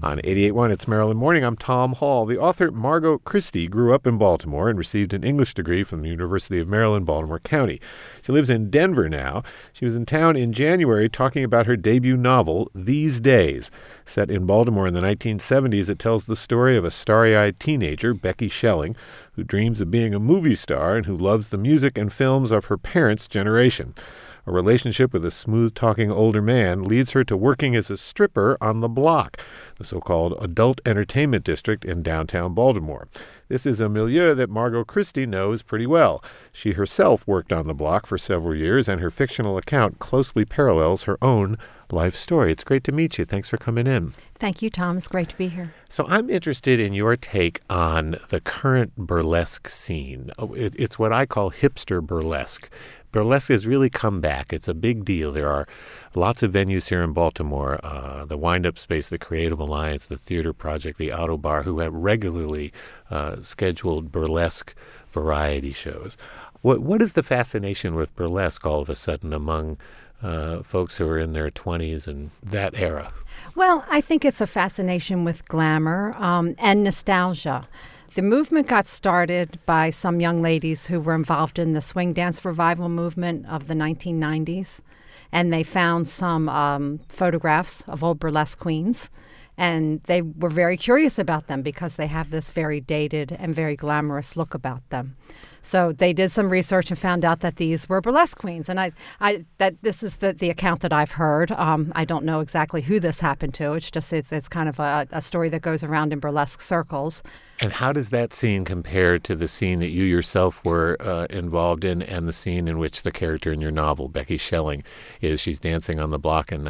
On 88.1, it's Maryland Morning. I'm Tom Hall. The author Margot Christie grew up in Baltimore and received an English degree from the University of Maryland, Baltimore County. She lives in Denver now. She was in town in January talking about her debut novel, These Days. Set in Baltimore in the 1970s, it tells the story of a starry-eyed teenager, Becky Schelling, who dreams of being a movie star and who loves the music and films of her parents' generation. A relationship with a smooth-talking older man leads her to working as a stripper on The Block, the so-called adult entertainment district in downtown Baltimore. This is a milieu that Margot Christie knows pretty well. She herself worked on The Block for several years, and her fictional account closely parallels her own life story. It's great to meet you. Thanks for coming in. Thank you, Tom. It's great to be here. So I'm interested in your take on the current burlesque scene. It's what I call hipster burlesque. Burlesque has really come back. It's a big deal. There are lots of venues here in Baltimore, the Wind-Up Space, the Creative Alliance, the Theater Project, the Auto Bar, who have regularly scheduled burlesque variety shows. What is the fascination with burlesque all of a sudden among folks who are in their 20s and that era? Well, I think it's a fascination with glamour and nostalgia. The movement got started by some young ladies who were involved in the swing dance revival movement of the 1990s. And they found some photographs of old burlesque queens. And they were very curious about them because they have this very dated and very glamorous look about them. So they did some research and found out that these were burlesque queens. And that this is the account that I've heard. I don't know exactly who this happened to. It's kind of a story that goes around in burlesque circles. And how does that scene compare to the scene that you yourself were involved in and the scene in which the character in your novel, Becky Schelling, is? She's dancing on The Block in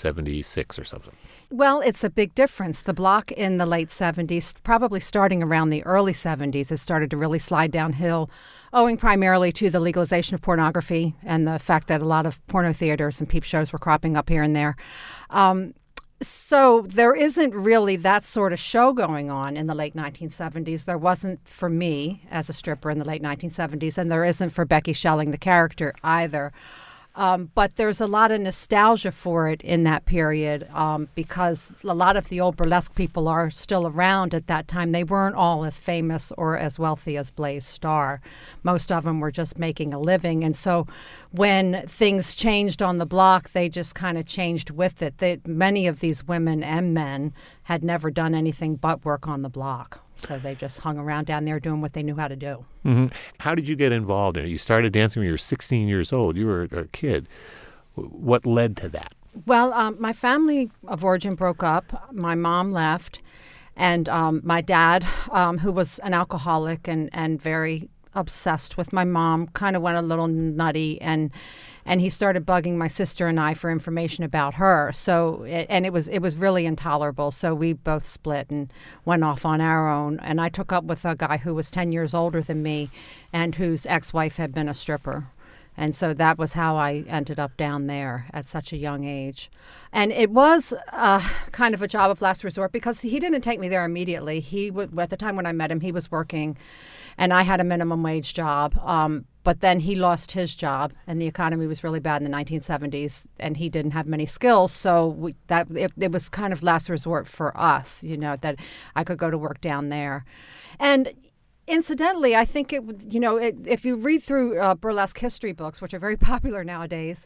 1976 or something. Well, it's a big difference. The Block in the late 70s, probably starting around the early 70s, has started to really slide downhill, owing primarily to the legalization of pornography and the fact that a lot of porno theaters and peep shows were cropping up here and there. So there isn't really that sort of show going on in the late 1970s. There wasn't for me as a stripper in the late 1970s, and there isn't for Becky Schelling, the character, either. But there's a lot of nostalgia for it in that period because a lot of the old burlesque people are still around at that time. They weren't all as famous or as wealthy as Blaze Starr. Most of them were just making a living. And so when things changed on The Block, they just kind of changed with it. Many of these women and men had never done anything but work on The Block. So they just hung around down there doing what they knew how to do. Mm-hmm. How did you get involved in it? You started dancing when you were 16 years old. You were a kid. What led to that? Well, my family of origin broke up. My mom left. And my dad, who was an alcoholic and very obsessed with my mom, kind of went a little nutty and he started bugging my sister and I for information about her. So it was really intolerable. So we both split and went off on our own. And I took up with a guy who was 10 years older than me and whose ex-wife had been a stripper. And so that was how I ended up down there at such a young age. And it was kind of a job of last resort because he didn't take me there immediately. At the time when I met him, he was working and I had a minimum wage job. But then he lost his job and the economy was really bad in the 1970s and he didn't have many skills. So it was kind of last resort for us, that I could go to work down there. And incidentally, I think if you read through burlesque history books, which are very popular nowadays,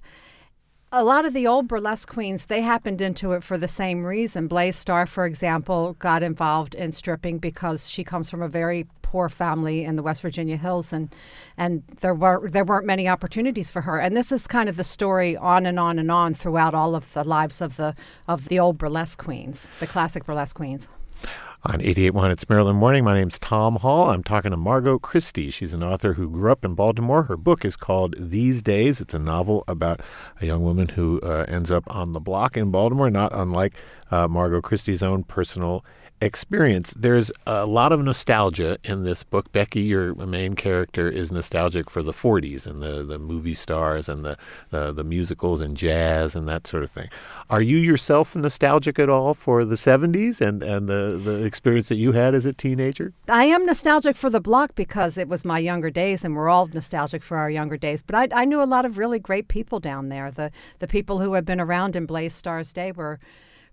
a lot of the old burlesque queens, they happened into it for the same reason. Blaze Starr, for example, got involved in stripping because she comes from a very poor family in the West Virginia hills, and there weren't many opportunities for her. And this is kind of the story on and on and on throughout all of the lives of the old burlesque queens, the classic burlesque queens. On 88.1, it's Maryland Morning. My name's Tom Hall. I'm talking to Margot Christie. She's an author who grew up in Baltimore. Her book is called These Days. It's a novel about a young woman who ends up on the block in Baltimore, not unlike Margot Christie's own personal experience. There's a lot of nostalgia in this book. Becky, your main character, is nostalgic for the 40s and the movie stars and the musicals and jazz and that sort of thing. Are you yourself nostalgic at all for the 70s and the experience that you had as a teenager? I am nostalgic for the block because it was my younger days, and we're all nostalgic for our younger days. But I knew a lot of really great people down there. The people who had been around in Blaze Starr's day were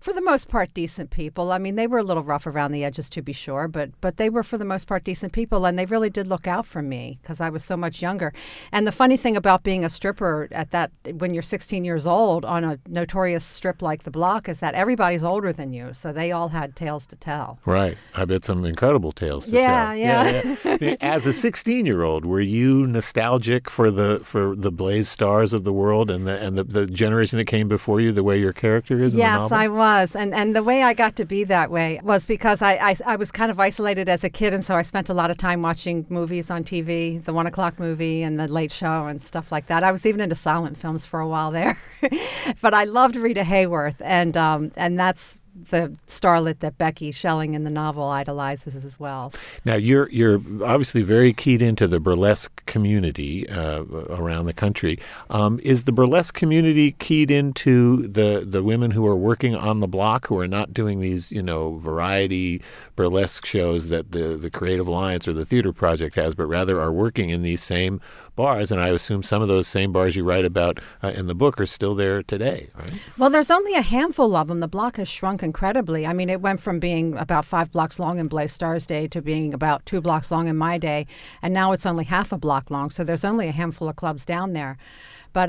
For the most part, decent people. I mean, they were a little rough around the edges, to be sure, but they were, for the most part, decent people, and they really did look out for me because I was so much younger. And the funny thing about being a stripper when you're 16 years old on a notorious strip like The Block is that everybody's older than you, so they all had tales to tell. Right. I bet some incredible tales to tell. Yeah. As a 16-year-old, were you nostalgic for the Blaze stars of the world and the generation that came before you, the way your character is in the novel? Yes, I was. And the way I got to be that way was because I was kind of isolated as a kid, and so I spent a lot of time watching movies on TV, the 1 o'clock movie and the Late Show and stuff like that. I was even into silent films for a while there. But I loved Rita Hayworth, and that's the starlet that Becky Schelling in the novel idolizes as well. Now, you're obviously very keyed into the burlesque community around the country. Is the burlesque community keyed into the women who are working on the block, who are not doing these, variety burlesque shows that the Creative Alliance or the Theater Project has, but rather are working in these same bars? And I assume some of those same bars you write about in the book are still there today, right? Well, there's only a handful of them. The block has shrunk incredibly. I mean, it went from being about 5 blocks long in Blaze Starr's day to being about 2 blocks long in my day, and now it's only half a block long, so there's only a handful of clubs down there. But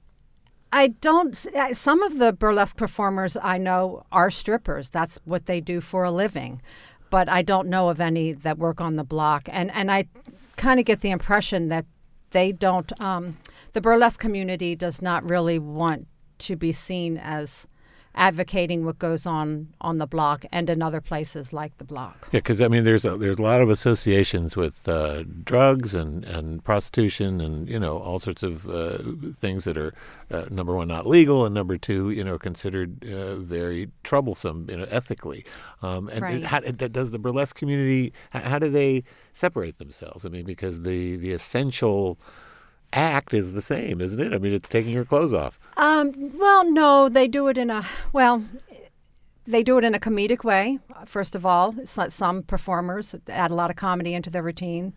some of the burlesque performers I know are strippers. That's what they do for a living. But I don't know of any that work on the block. And I kind of get the impression that they don't, the burlesque community does not really want to be seen as advocating what goes on the block and in other places like the block. Yeah, because there's a lot of associations with drugs and prostitution and all sorts of things that are number one, not legal, and number two, considered very troublesome ethically. Right. How does the burlesque community? How do they separate themselves? because the essential act is the same, isn't it? It's taking your clothes off. Well, no, they do it in a comedic way. First of all, some performers add a lot of comedy into their routine.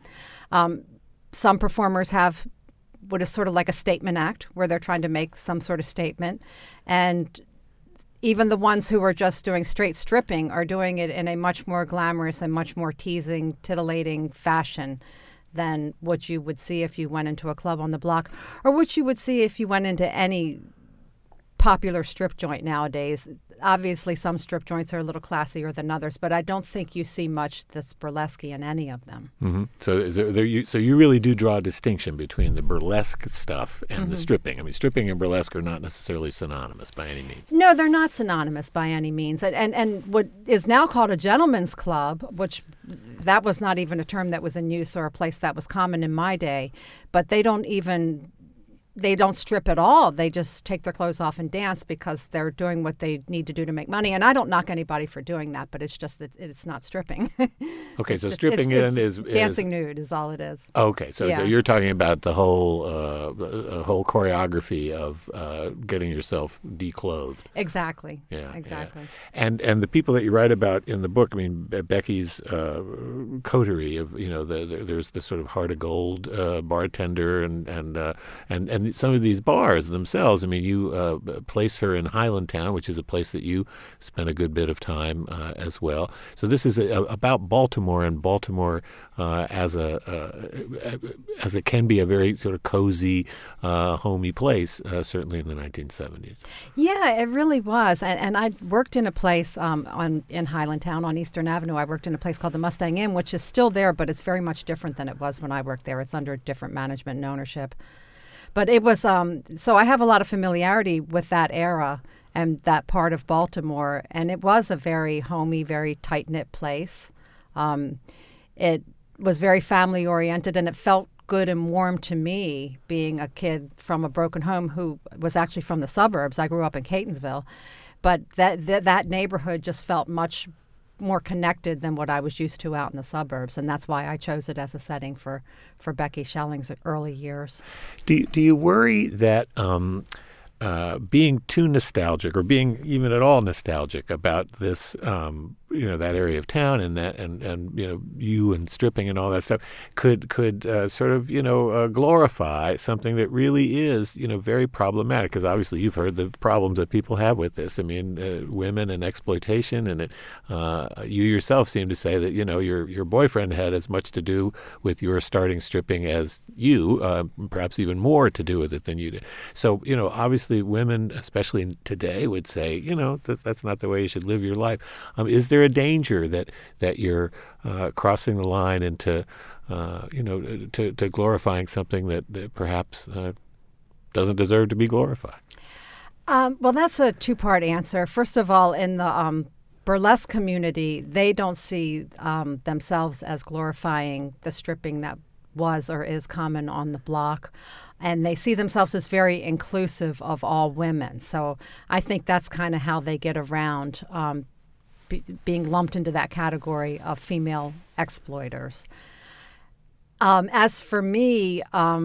Some performers have what is sort of like a statement act where they're trying to make some sort of statement. And even the ones who are just doing straight stripping are doing it in a much more glamorous and much more teasing, titillating fashion than what you would see if you went into a club on the block, or what you would see if you went into any popular strip joint nowadays. Obviously, some strip joints are a little classier than others, but I don't think you see much that's burlesque in any of them. Mm-hmm. So you really do draw a distinction between the burlesque stuff and the stripping. Stripping and burlesque are not necessarily synonymous by any means. No, they're not synonymous by any means. And what is now called a gentleman's club, which that was not even a term that was in use or a place that was common in my day, but they don't strip at all. They just take their clothes off and dance because they're doing what they need to do to make money. And I don't knock anybody for doing that, but it's just that it's not stripping. Okay, so stripping is dancing nude is all it is. Okay, so you're talking about the whole choreography of getting yourself declothed. Exactly. Yeah, exactly. Yeah. And the people that you write about in the book, Becky's coterie of there's the sort of heart of gold bartender and some of these bars themselves. You place her in Highlandtown, which is a place that you spent a good bit of time as well. So this is about Baltimore, and Baltimore as it can be a very sort of cozy, homey place, certainly in the 1970s. Yeah, it really was. And I worked in a place in Highlandtown on Eastern Avenue. I worked in a place called the Mustang Inn, which is still there, but it's very much different than it was when I worked there. It's under different management and ownership. But it was, so I have a lot of familiarity with that era and that part of Baltimore. And it was a very homey, very tight-knit place. It was very family-oriented, and it felt good and warm to me, being a kid from a broken home who was actually from the suburbs. I grew up in Catonsville. But that neighborhood just felt much more connected than what I was used to out in the suburbs, and that's why I chose it as a setting for Becky Schelling's early years. Do you worry that being too nostalgic, or being even at all nostalgic about this that area of town and you and stripping and all that stuff could sort of glorify something that really is very problematic, because obviously you've heard the problems that people have with this. I mean, women and exploitation, and you yourself seem to say that your boyfriend had as much to do with your starting stripping as you, perhaps even more to do with it than you did. So obviously women, especially today, would say that's not the way you should live your life. Is there a danger that you're crossing the line into to glorifying something that perhaps doesn't deserve to be glorified? Well, that's a two-part answer. First of all, in the burlesque community, they don't see themselves as glorifying the stripping that was or is common on the block. And they see themselves as very inclusive of all women. So I think that's kind of how they get around being lumped into that category of female exploiters. As for me,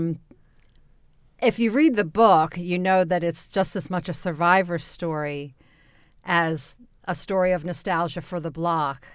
if you read the book, you know that it's just as much a survivor story as a story of nostalgia for the block.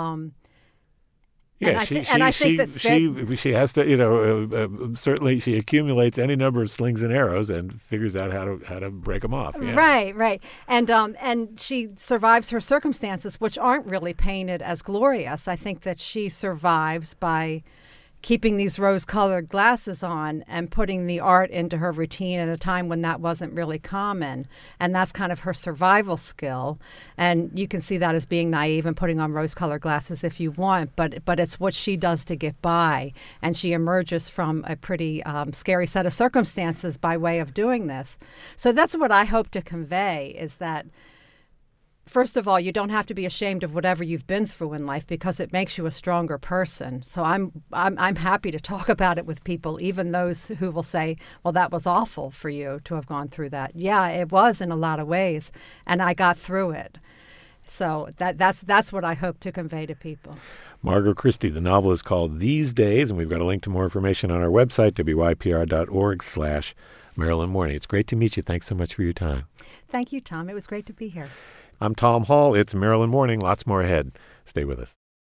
Yeah, she has to, certainly she accumulates any number of slings and arrows and figures out how to break them off. Yeah. Right. And she survives her circumstances, which aren't really painted as glorious. I think that she survives by keeping these rose-colored glasses on and putting the art into her routine at a time when that wasn't really common. And that's kind of her survival skill. And you can see that as being naive and putting on rose-colored glasses if you want, but it's what she does to get by. And she emerges from a pretty scary set of circumstances by way of doing this. So that's what I hope to convey, is that first of all, you don't have to be ashamed of whatever you've been through in life, because it makes you a stronger person. So I'm happy to talk about it with people, even those who will say, well, that was awful for you to have gone through that. Yeah, it was in a lot of ways, and I got through it. So that's what I hope to convey to people. Margot Christie, the novel is called These Days, and we've got a link to more information on our website, wypr.org/Maryland Morning. It's great to meet you. Thanks so much for your time. Thank you, Tom. It was great to be here. I'm Tom Hall. It's Maryland Morning. Lots more ahead. Stay with us.